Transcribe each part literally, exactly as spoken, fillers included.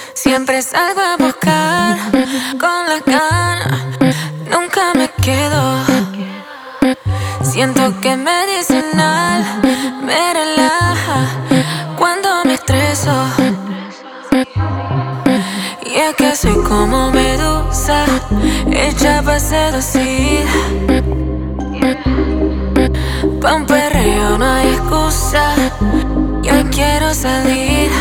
Siempre salgo a buscar con las ganas, nunca me quedo. Siento que medicinal me relaja cuando me estreso. Y es que soy como medusa, hecha para seducir. Pa' un perreo no hay excusa, yo quiero salir.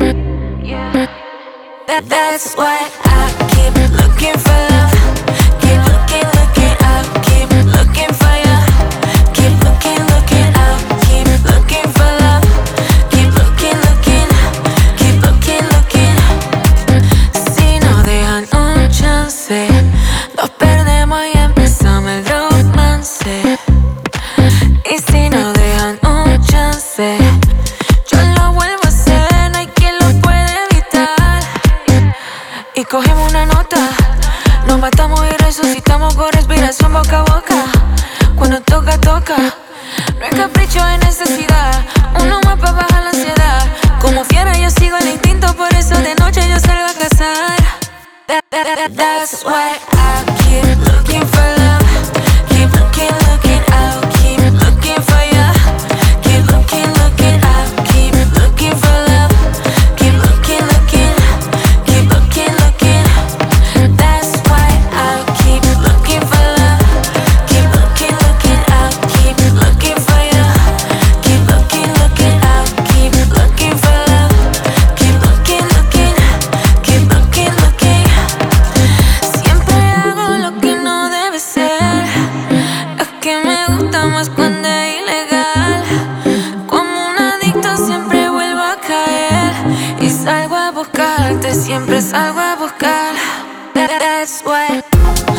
That, that's why I keep looking for love. Keep looking, looking out. Keep looking for you. Keep looking, looking out. Keep looking for love. Keep looking, looking. Keep looking, looking. Si no dejan un chance, nos perdemos y empezamos el romance. Y si no dejan un chance, yo lo vuelvo a hacer, no hay quien lo puede evitar. Y cogemos una nota, nos matamos y resucitamos con respiración boca a boca. Cuando toca, toca, no es capricho, es necesidad. Uno más para bajar la ansiedad. Como fiera yo sigo el instinto, por eso de noche yo salgo a cazar. That, that, that, that's why I keep looking for love. Keep looking, looking out. Keep looking for you. Keep looking, looking out. Keep looking for love. Keep looking, looking. Keep looking, looking. That's why I keep looking for love. Keep looking, looking out. Keep looking for you. Keep looking, looking out. Keep looking for love. Keep looking, looking. Keep looking, looking. Siempre hago lo que no debe ser. Es que me gusta más cuando es ilegal. Como un adicto siempre vuelvo a caer. Y salgo a buscarte, siempre salgo a buscar. That, that's why